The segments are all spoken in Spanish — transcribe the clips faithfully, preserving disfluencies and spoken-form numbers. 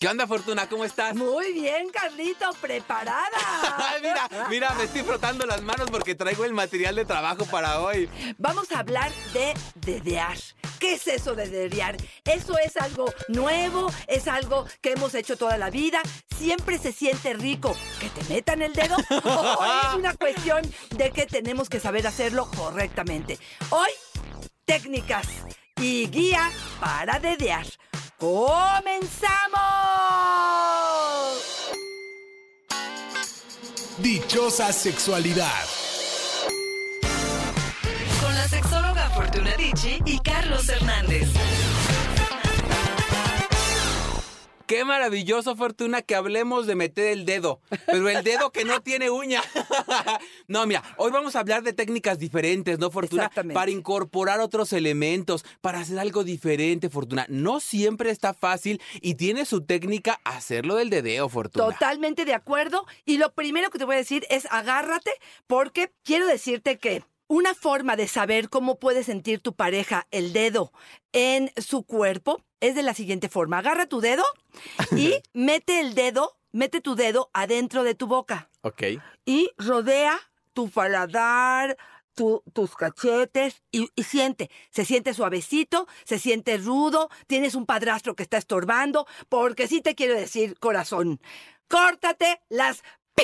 ¿Qué onda, Fortuna? ¿Cómo estás? Muy bien, Carlito, preparada. mira, mira, me estoy frotando las manos porque traigo el material de trabajo para hoy. Vamos a hablar de dedear. ¿Qué es eso de dedear? Eso es algo nuevo, es algo que hemos hecho toda la vida. Siempre se siente rico. ¿Que te metan el dedo? ¿O es una cuestión de que tenemos que saber hacerlo correctamente? Hoy, técnicas y guía para dedear. ¡Comenzamos! Dichosa sexualidad. Con la sexóloga Fortuna Dicci y Carlos Hernández. Qué maravilloso, Fortuna, que hablemos de meter el dedo, pero el dedo que no tiene uña. No, mira, hoy vamos a hablar de técnicas diferentes, ¿no, Fortuna? Exactamente. Para incorporar otros elementos, para hacer algo diferente, Fortuna. No siempre está fácil y tiene su técnica hacerlo del dedeo, Fortuna. Totalmente de acuerdo. Y lo primero que te voy a decir es agárrate, porque quiero decirte que una forma de saber cómo puede sentir tu pareja el dedo en su cuerpo es de la siguiente forma. Agarra tu dedo y mete el dedo, mete tu dedo adentro de tu boca. Ok. Y rodea tu paladar, tu, tus cachetes y, y siente. Se siente suavecito, se siente rudo, tienes un padrastro que está estorbando, porque sí te quiero decir, corazón, córtate las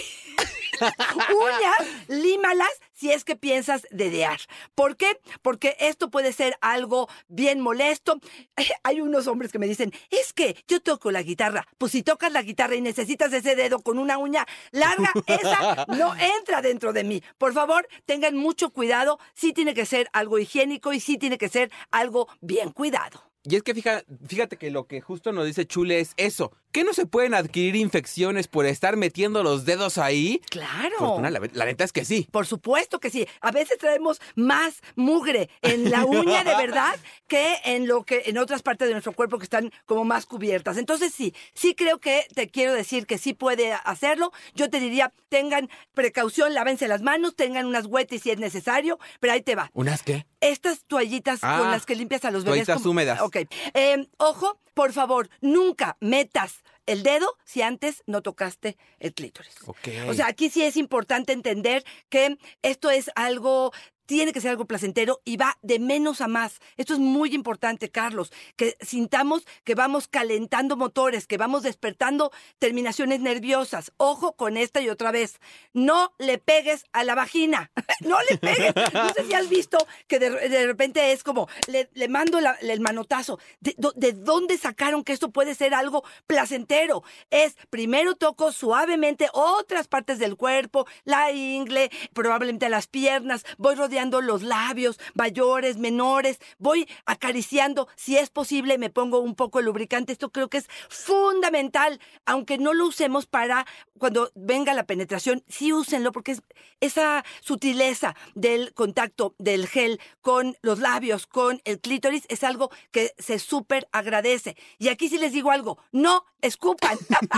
uñas, límalas si es que piensas dedear. ¿Por qué? Porque esto puede ser algo bien molesto. Hay unos hombres que me dicen, es que yo toco la guitarra. Pues si tocas la guitarra y necesitas ese dedo con una uña larga, esa no entra dentro de mí. Por favor, tengan mucho cuidado. Sí tiene que ser algo higiénico y sí tiene que ser algo bien cuidado. Y es que fíjate, fíjate que lo que justo nos dice Chule es eso. ¿Que no se pueden adquirir infecciones por estar metiendo los dedos ahí? Claro. Fortuna, la, la neta es que sí. Por supuesto que sí. A veces traemos más mugre en la uña de verdad que en lo que en otras partes de nuestro cuerpo que están como más cubiertas. Entonces sí, sí creo que te quiero decir que sí puede hacerlo. Yo te diría, tengan precaución, lávense las manos, tengan unas wetties si es necesario, pero ahí te va. ¿Unas qué? Estas toallitas Ah, con las que limpias a los bebés. toallitas como- húmedas. Ok. Eh, ojo, por favor, nunca metas el dedo si antes no tocaste el clítoris. Ok. O sea, aquí sí es importante entender que esto es algo, tiene que ser algo placentero y va de menos a más. Esto es muy importante, Carlos, que sintamos que vamos calentando motores, que vamos despertando terminaciones nerviosas. Ojo con esta y otra vez. No le pegues a la vagina. No le pegues. No sé si has visto que de, de repente es como, le, le mando la- el manotazo. ¿De, do- ¿De dónde sacaron que esto puede ser algo placentero? Es, primero toco suavemente otras partes del cuerpo, la ingle, probablemente las piernas, voy rodeando los labios, mayores, menores, voy acariciando, si es posible me pongo un poco de lubricante. Esto creo que es fundamental, aunque no lo usemos para cuando venga la penetración, sí úsenlo porque es esa sutileza del contacto del gel con los labios, con el clítoris, es algo que se súper agradece. Y aquí sí les digo algo, no escupan.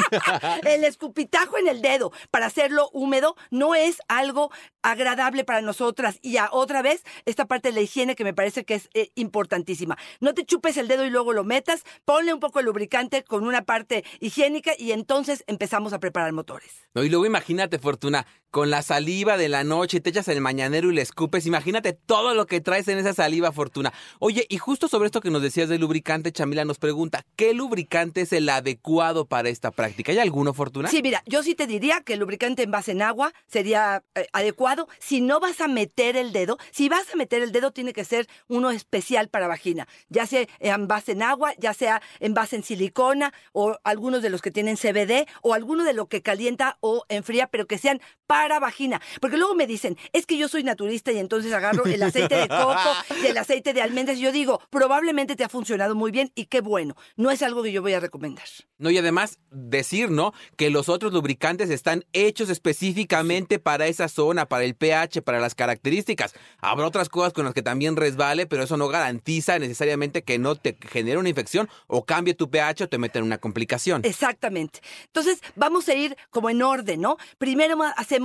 El escupitajo en el dedo para hacerlo húmedo no es algo agradable para nosotras. Y a otra vez, esta parte de la higiene que me parece que es eh, importantísima. No te chupes el dedo y luego lo metas, ponle un poco de lubricante con una parte higiénica y entonces empezamos a preparar motores. No, y luego imagínate, Fortuna, con la saliva de la noche, te echas el mañanero y le escupes. Imagínate todo lo que traes en esa saliva, Fortuna. Oye, y justo sobre esto que nos decías del lubricante, Chamila nos pregunta, ¿qué lubricante es el adecuado para esta práctica? ¿Hay alguno, Fortuna? Sí, mira, yo sí te diría que el lubricante en base en agua sería eh, adecuado. Si no vas a meter el dedo, si vas a meter el dedo, tiene que ser uno especial para vagina. Ya sea en base en agua, ya sea en base en silicona, o algunos de los que tienen C B D, o alguno de lo que calienta o enfría, pero que sean para vagina. Porque luego me dicen, es que yo soy naturista y entonces agarro el aceite de coco y el aceite de almendras. Y yo digo, probablemente te ha funcionado muy bien y qué bueno. No es algo que yo voy a recomendar. No, y además decir, ¿no?, que los otros lubricantes están hechos específicamente para esa zona, para el pH, para las características. Habrá otras cosas con las que también resbale, pero eso no garantiza necesariamente que no te genere una infección o cambie tu pH o te meta en una complicación. Exactamente. Entonces, vamos a ir como en orden, ¿no? Primero ma- hacemos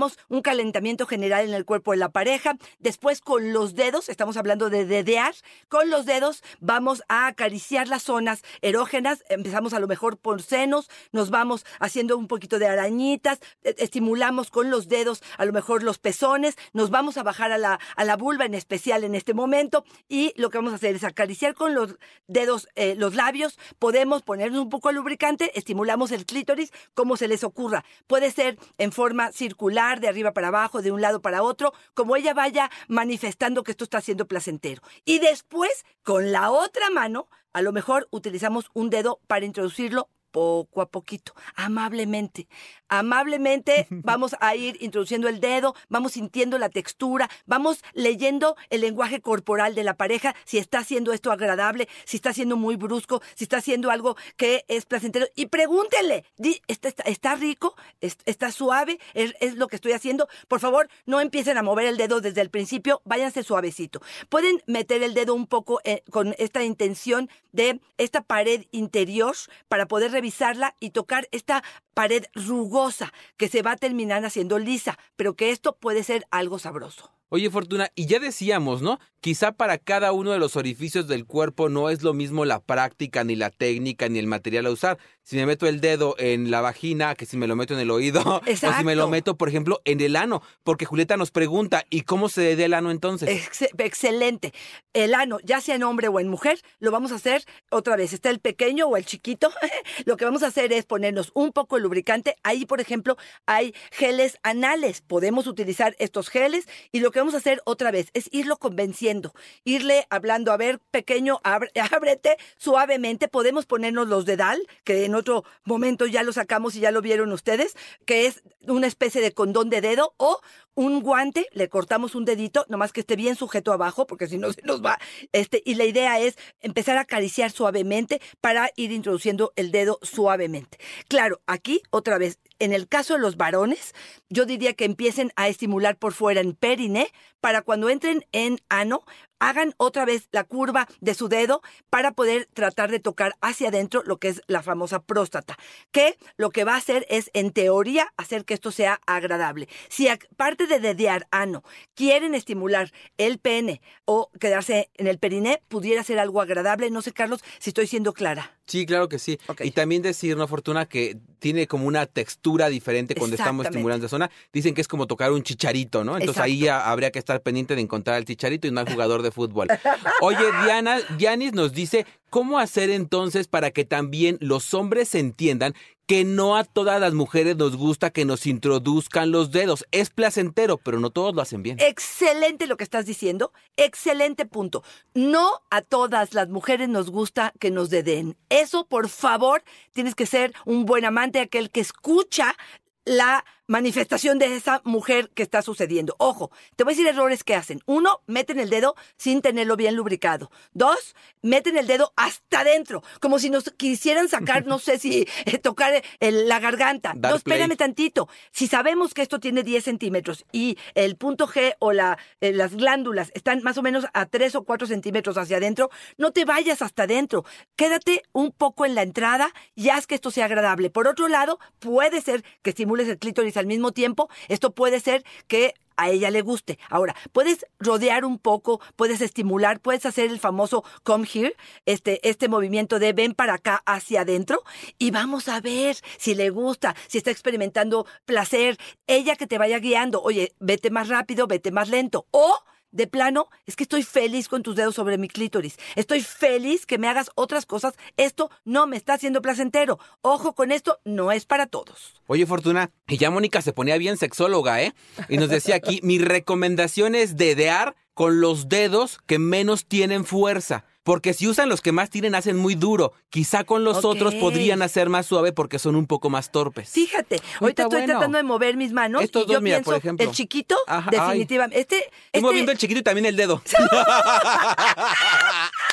hacemos un calentamiento general en el cuerpo de la pareja. Después con los dedos, estamos hablando de dedear, con los dedos vamos a acariciar las zonas erógenas. Empezamos a lo mejor por senos, nos vamos haciendo un poquito de arañitas, estimulamos con los dedos a lo mejor los pezones, nos vamos a bajar a la, a la vulva en especial en este momento, y lo que vamos a hacer es acariciar con los dedos eh, los labios. Podemos ponernos un poco de lubricante, estimulamos el clítoris como se les ocurra. Puede ser en forma circular, de arriba para abajo, de un lado para otro, como ella vaya manifestando que esto está siendo placentero. Y después, con la otra mano, a lo mejor utilizamos un dedo para introducirlo poco a poquito, amablemente. Amablemente vamos a ir introduciendo el dedo, vamos sintiendo la textura, vamos leyendo el lenguaje corporal de la pareja, si está haciendo esto agradable, si está haciendo muy brusco, si está haciendo algo que es placentero. Y pregúntenle, ¿está, está, está rico? ¿Está suave? ¿Es, ¿Es lo que estoy haciendo? Por favor, no empiecen a mover el dedo desde el principio, váyanse suavecito. Pueden meter el dedo un poco eh, con esta intención de esta pared interior para poder revisarla y tocar esta pared rugosa que se va a terminar haciendo lisa, pero que esto puede ser algo sabroso. Oye, Fortuna, y ya decíamos, ¿no? Quizá para cada uno de los orificios del cuerpo no es lo mismo la práctica, ni la técnica, ni el material a usar. Si me meto el dedo en la vagina, que si me lo meto en el oído, Exacto. o si me lo meto, por ejemplo, en el ano. Porque Julieta nos pregunta, ¿y cómo se dedea el ano entonces? Ex- excelente. El ano, ya sea en hombre o en mujer, lo vamos a hacer otra vez. Está el pequeño o el chiquito. Lo que vamos a hacer es ponernos un poco de lubricante. Ahí, por ejemplo, hay geles anales. Podemos utilizar estos geles, y lo que vamos a hacer otra vez es irlo convenciendo, irle hablando, a ver, pequeño, abre, ábrete suavemente. Podemos ponernos los dedal, que en otro momento ya lo sacamos y ya lo vieron ustedes, que es una especie de condón de dedo, o un guante, le cortamos un dedito, nomás que esté bien sujeto abajo, porque si no se nos va. Este, y la idea es empezar a acariciar suavemente para ir introduciendo el dedo suavemente. Claro, aquí otra vez, en el caso de los varones, yo diría que empiecen a estimular por fuera en periné, para cuando entren en ano, hagan otra vez la curva de su dedo para poder tratar de tocar hacia adentro lo que es la famosa próstata, que lo que va a hacer es, en teoría, hacer que esto sea agradable. Si aparte de dedear ano, quieren estimular el pene o quedarse en el periné, pudiera ser algo agradable. No sé, Carlos, si estoy siendo clara. Sí, claro que sí. Okay. Y también decir, ¿no, Fortuna? Que tiene como una textura diferente cuando estamos estimulando esa zona. Dicen que es como tocar un chicharito, ¿no? Entonces Exacto. ahí ya habría que estar pendiente de encontrar el chicharito y no al jugador de fútbol. Oye, Diana, Dianis nos dice, ¿cómo hacer entonces para que también los hombres entiendan que no a todas las mujeres nos gusta que nos introduzcan los dedos? Es placentero, pero no todos lo hacen bien. Excelente lo que estás diciendo, excelente punto. No a todas las mujeres nos gusta que nos dedeen. Eso, por favor, tienes que ser un buen amante, aquel que escucha la manifestación de esa mujer que está sucediendo. Ojo, te voy a decir errores que hacen. Uno, meten el dedo sin tenerlo bien lubricado. Dos, meten el dedo hasta adentro, como si nos quisieran sacar, no sé si eh, tocar el, la garganta. Dar no, espérame play. tantito. Si sabemos que esto tiene diez centímetros y el punto G o la, eh, las glándulas están más o menos a tres o cuatro centímetros hacia adentro, no te vayas hasta adentro. Quédate un poco en la entrada y haz que esto sea agradable. Por otro lado, puede ser que estimules el clítoris al mismo tiempo. Esto puede ser que a ella le guste. Ahora, puedes rodear un poco, puedes estimular, puedes hacer el famoso come here, este, este movimiento de ven para acá hacia adentro, y vamos a ver si le gusta, si está experimentando placer. Ella que te vaya guiando, oye, vete más rápido, vete más lento, o de plano, es que estoy feliz con tus dedos sobre mi clítoris. Estoy feliz que me hagas otras cosas. Esto no me está haciendo placentero. Ojo con esto, no es para todos. Oye, Fortuna, y ya Mónica se ponía bien sexóloga, ¿eh? Y nos decía aquí, mi recomendación es dedear con los dedos que menos tienen fuerza. Porque si usan los que más tienen, hacen muy duro. Quizá con los okay. otros podrían hacer más suave porque son un poco más torpes. Fíjate, ahorita estoy bueno. tratando de mover mis manos. Estos y dos, yo mira, pienso, por ejemplo. el chiquito, Ajá, definitivamente. Este, Estoy este... moviendo el chiquito y también el dedo.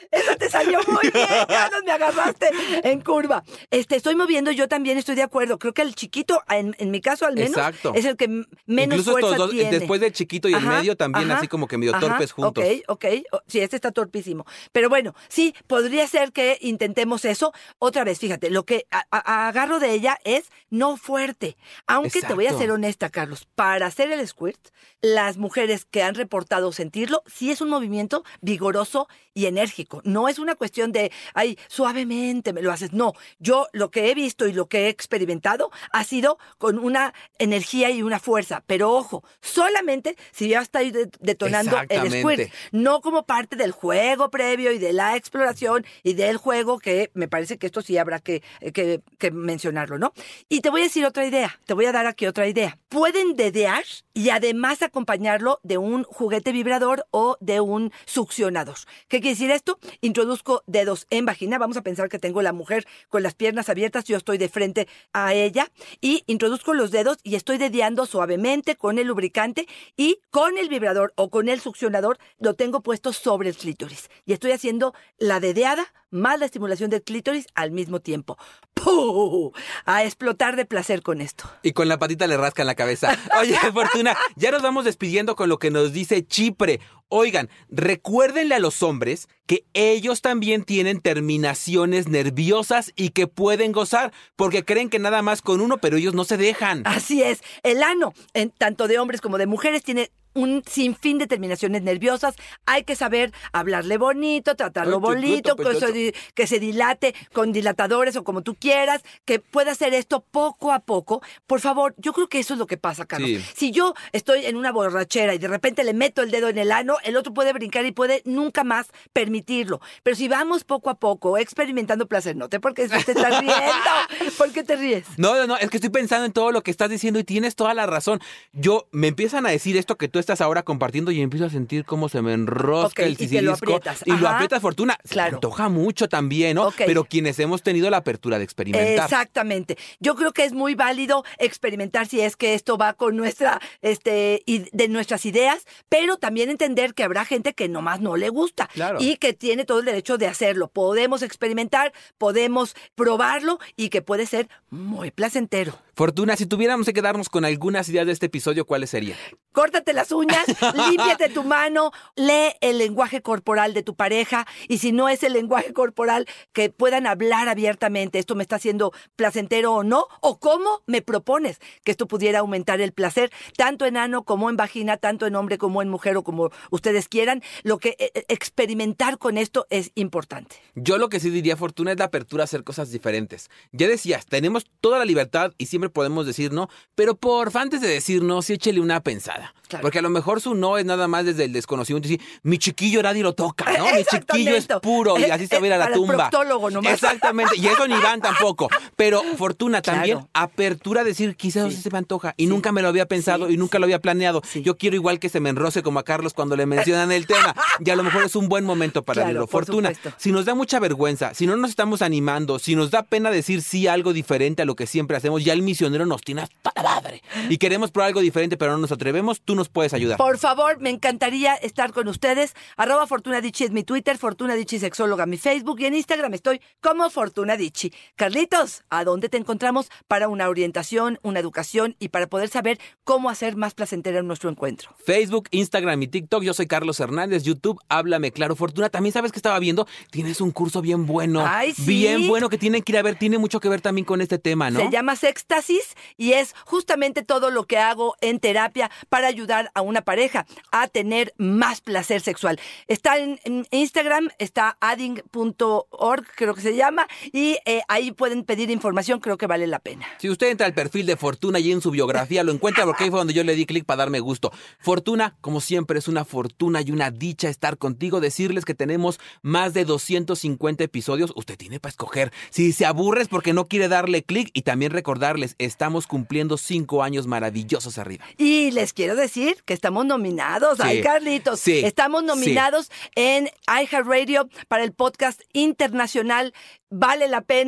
Eso te salió muy bien, Carlos, me agarraste en curva. Este, estoy moviendo, yo también estoy de acuerdo. Creo que el chiquito, en, en mi caso al menos, Exacto. es el que m- menos Incluso fuerza estos dos, tiene. después del chiquito y el Ajá, medio, también ajá, así como que medio ajá, torpes juntos. Ok, ok. O- Sí, este está torpísimo. Pero bueno, sí, podría ser que intentemos eso. Otra vez, fíjate, lo que a- a- agarro de ella es no fuerte. Aunque te voy a Exacto. ser honesta, Carlos, para hacer el squirt, las mujeres que han reportado sentirlo, sí es un movimiento vigoroso y enérgico. No es una cuestión de, ay, suavemente me lo haces. No, yo lo que he visto y lo que he experimentado ha sido con una energía y una fuerza. Pero ojo, solamente si ya estoy de- detonando el Exactamente. squirt, no como parte del juego previo y de la exploración y del juego, que me parece que esto sí habrá que, que, que mencionarlo, ¿no? Y te voy a decir otra idea, te voy a dar aquí otra idea. Pueden dedear y además acompañarlo de un juguete vibrador o de un succionador. ¿Qué quiere decir esto? Introduzco dedos en vagina, vamos a pensar que tengo la mujer con las piernas abiertas, yo estoy de frente a ella y introduzco los dedos y estoy dedeando suavemente con el lubricante y con el vibrador o con el succionador lo tengo puesto sobre el clítoris y estoy haciendo la dedeada más la estimulación del clítoris al mismo tiempo. ¡Puh! A explotar de placer con esto. Y con la patita le rascan la cabeza. Oye, Fortuna, ya nos vamos despidiendo con lo que nos dice Chipre. Oigan, recuérdenle a los hombres que ellos también tienen terminaciones nerviosas y que pueden gozar, porque creen que nada más con uno, pero ellos no se dejan. Así es. El ano, en, tanto de hombres como de mujeres, tiene un sinfín de terminaciones nerviosas. Hay que saber hablarle bonito, tratarlo Ay, chiquito, bonito, que, pechocho. se di- que se dilate con dilatadores o como tú quieras, que pueda hacer esto poco a poco. Por favor, yo creo que eso es lo que pasa, Carlos. Sí. Si yo estoy en una borrachera y de repente le meto el dedo en el ano, el otro puede brincar y puede nunca más permitirlo. Pero si vamos poco a poco experimentando placer, no te porque te estás riendo. ¿Por qué te ríes? No, no, no, es que estoy pensando en todo lo que estás diciendo y tienes toda la razón. Yo, me empiezan a decir esto que tú estás ahora compartiendo y empiezo a sentir cómo se me enrosca Ok, el y te lo sisirisco. aprietas. Y lo Ajá. aprietas, Fortuna. Se Claro. me antoja mucho también, ¿no? Ok. Pero quienes hemos tenido la apertura de experimentar. Exactamente. Yo creo que es muy válido experimentar si es que esto va con nuestra, este, y de nuestras ideas, pero también entender que habrá gente que nomás no le gusta Claro. y que tiene todo el derecho de hacerlo. Podemos experimentar, podemos probarlo y que puede ser muy placentero. Fortuna, si tuviéramos que quedarnos con algunas ideas de este episodio, ¿cuáles serían? Córtate las uñas, límpiate tu mano, lee el lenguaje corporal de tu pareja y si no es el lenguaje corporal, que puedan hablar abiertamente. ¿Esto me está haciendo placentero o no? ¿O cómo me propones que esto pudiera aumentar el placer, tanto en ano como en vagina, tanto en hombre como en mujer o como ustedes quieran? Lo que eh, experimentar con esto es importante. Yo lo que sí diría, Fortuna, es la apertura a hacer cosas diferentes. Ya decías, tenemos toda la libertad y siempre podemos decir no, pero porfa, antes de decir no, sí échele una pensada. Claro. Porque a lo mejor su no es nada más desde el desconocimiento. Y decir, mi chiquillo nadie lo toca, ¿no? Mi chiquillo es Exactamente. puro y así se va a ir a la Para el tumba. proctólogo nomás. Exactamente, y eso ni van tampoco. Pero, Fortuna, también Claro. apertura a decir, quizás Sí. se me antoja. Y Sí. nunca me lo había pensado Sí, y nunca sí. lo había planeado. Sí. Yo quiero igual que se me enroce como a Carlos cuando le mencionan el tema. Y a lo mejor es un buen momento para Claro, abrirlo. por Fortuna, supuesto. si nos da mucha vergüenza, si no nos estamos animando, si nos da pena decir sí a algo diferente a lo que siempre hacemos, ya el misionero nos tiene hasta la madre. Y queremos probar algo diferente, pero no nos atrevemos, tú nos puedes ayudar. Por favor, me encantaría estar con ustedes. Arroba Fortuna Dicci es mi Twitter, Fortuna Dicci Sexóloga mi Facebook y en Instagram estoy como Fortuna Dicci. Carlitos, ¿a dónde te encontramos para una orientación, una educación y para poder saber cómo hacer más placentero nuestro encuentro? Facebook, Instagram y TikTok, yo soy Carlos Hernández, YouTube, Háblame Claro. Fortuna, también sabes que estaba viendo, tienes un curso bien bueno. Ay, sí. Bien bueno que tienen que ir a ver, tiene mucho que ver también con este tema, ¿no? Se llama Sextasis y es justamente todo lo que hago en terapia para ayudar a una pareja a tener más placer sexual. Está en, en Instagram, está adding punto org, creo que se llama, y eh, ahí pueden pedir información, creo que vale la pena. Si usted entra al perfil de Fortuna y en su biografía lo encuentra porque ahí fue donde yo le di clic para darme gusto. Fortuna, como siempre, es una fortuna y una dicha estar contigo, decirles que tenemos más de doscientos cincuenta episodios. Usted tiene para escoger. Si se aburre es porque no quiere darle clic y también recordarles, estamos cumpliendo cinco años maravillosos arriba. Y les quiero decir que estamos nominados, Sí, ay Carlitos, sí, estamos nominados en iHeartRadio para el podcast internacional. Vale la pena,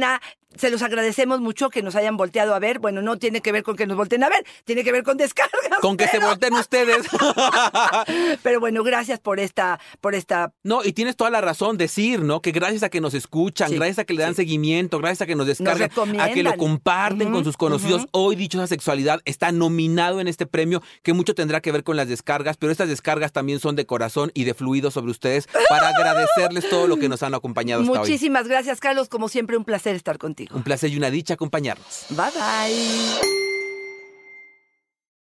se los agradecemos mucho que nos hayan volteado a ver. Bueno, no tiene que ver con que nos volteen a ver, tiene que ver con descargas. Con que pero... se volteen ustedes. Pero bueno, gracias por esta, por esta... No, y tienes toda la razón decir, ¿no? Que gracias a que nos escuchan, Sí, gracias a que le dan sí. seguimiento, gracias a que nos descargan, recomiendan. a que lo comparten Ujú, con sus conocidos. ujú. Hoy Dichosa Sexualidad está nominado en este premio, que mucho tendrá que ver con las descargas, pero estas descargas también son de corazón y de fluido sobre ustedes para agradecerles todo lo que nos han acompañado hasta hoy. Muchísimas gracias, Carlos. Como siempre, un placer estar contigo. Un placer y una dicha acompañarnos. Bye, bye.